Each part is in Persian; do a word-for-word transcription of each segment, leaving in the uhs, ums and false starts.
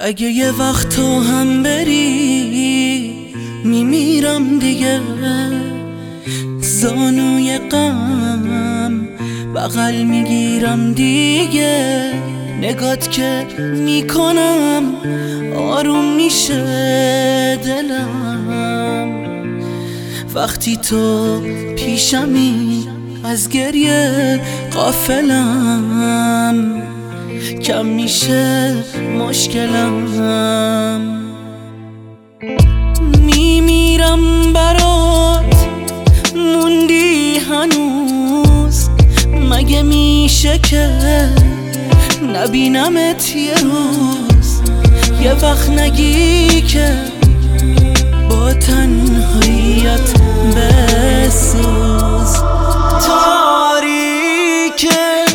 اگه یه وقت تو هم بری میمیرم دیگه، زانوی غم بغل میگیرم دیگه. نگات که میکنم آروم میشه دلم، وقتی تو پیشمی از گریه غافلم، کم میشه مشکلم. میمیرم برات موندی هنوز، مگه میشه که نبینمت یه روز؟ یه وقت نگی که با تنهاییت بسوز. تاریکه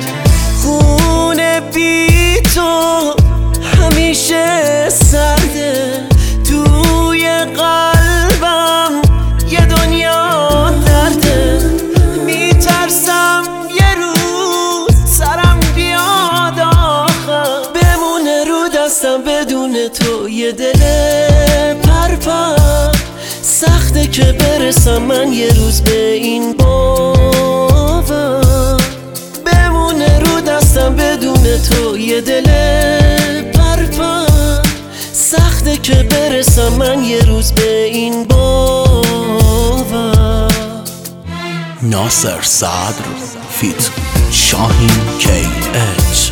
خونه بی تو همیشه سرده، توی قلبم یه دنیا درده. میترسم یه روز سرم بیاد آخر، بمونه رو دستم بدون تو یه دل پرپر. سخته که برسم من یه روز به این باور، بمونه رو دستم بدون تو یه دل پرپر. سخته که برسم من یه روز به این باور. ناصر صدر فیت شاهین کی اچ.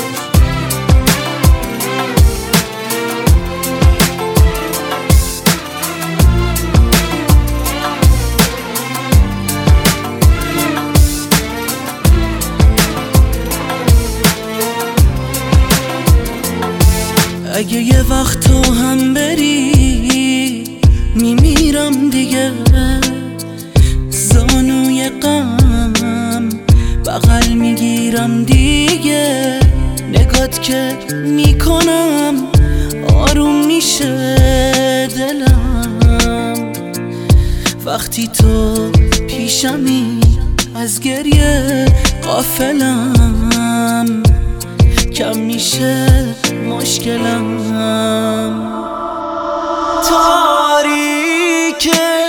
اگه یه وقت تو هم بری میمیرم دیگه، زانوی غم بغل میگیرم دیگه. نگات که میکنم آروم میشه دلم، وقتی تو پیشمی از گریه غافلم، کم میشه مشکلم. تاریکه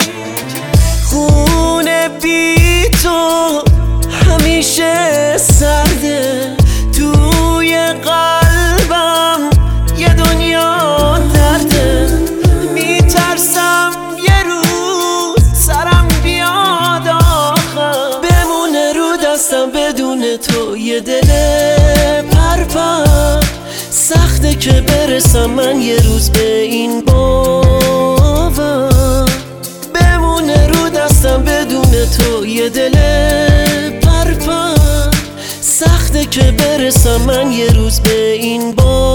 خونه بی تو همیشه سرده، توی قلبم یه دنیا درده. میترسم یه روز سرم بیاد آخر، بمونه رو دستم بدون تو یه دل پرپر. سخته که برسم من یه روز به این باور، بمونه رو دستم بدون تو یه دل پرپر. سخته که برسم من یه روز به این باور.